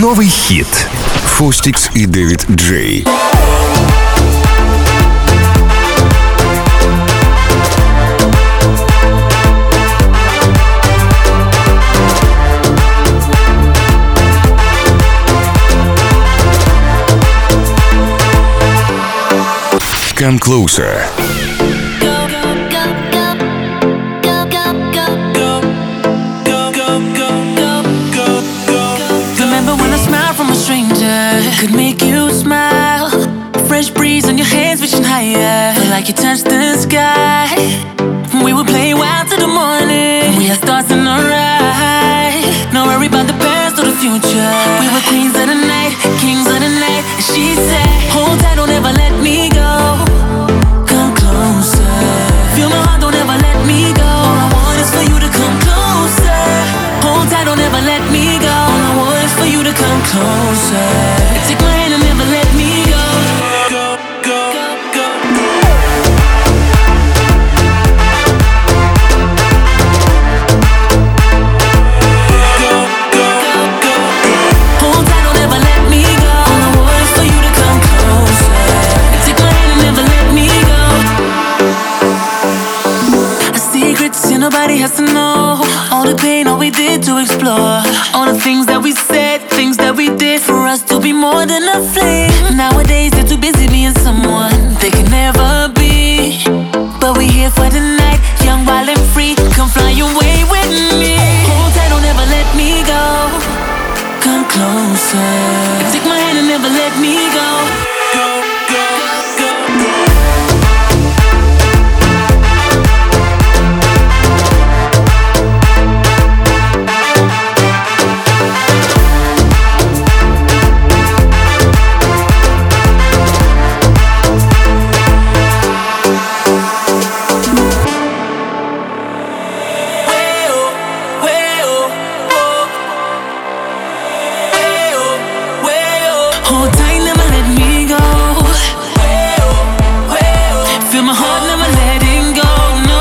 Новий хіт. Фостікс і Дэвид Джей. Come closer. Could make you smile. Fresh breeze on your hands reaching higher. Feel like you touched the sky. We would play wild till the morning. We are stars in our eyes. No worry about the past or the future. We were queens of the night, kings of the night. And she said, hold tight, don't ever let me go. Come closer. Feel my heart, don't ever let me go. All I want is for you to come closer. Hold tight, don't ever let me go. All I want is for you to come closer. Take my hand and never let me go. Hold tight, don't ever let me go. All I want is for you to come closer. Take my hand and never let me go. Our secrets nobody has to know. All the pain, all we did to explore. All the things that we said, things that we did for us to be more than a flame. Nowadays they're too busy being someone they can never be. But we here for the night, young, wild and free. Come fly away with me. Hold tight, don't ever let me go. Come closer. Take my hand and never let me go. Hold tight, never let me go. Feel my heart, never letting go, no.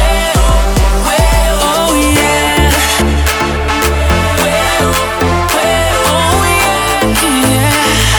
Oh yeah. Oh yeah.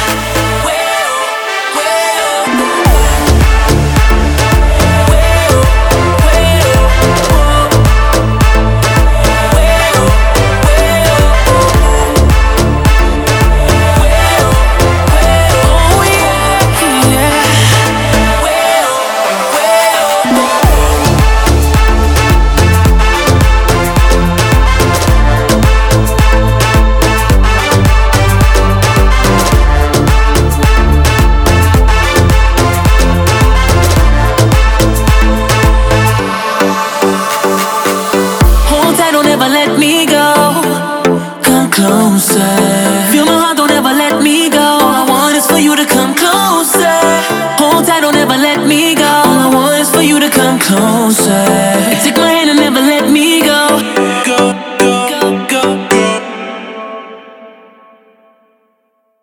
Hold tight, don't ever let me go. Come closer. Feel my heart, don't ever let me go. All I want is for you to come closer. Hold tight, don't ever let me go. All I want is for you to come closer. Take my hand and never let me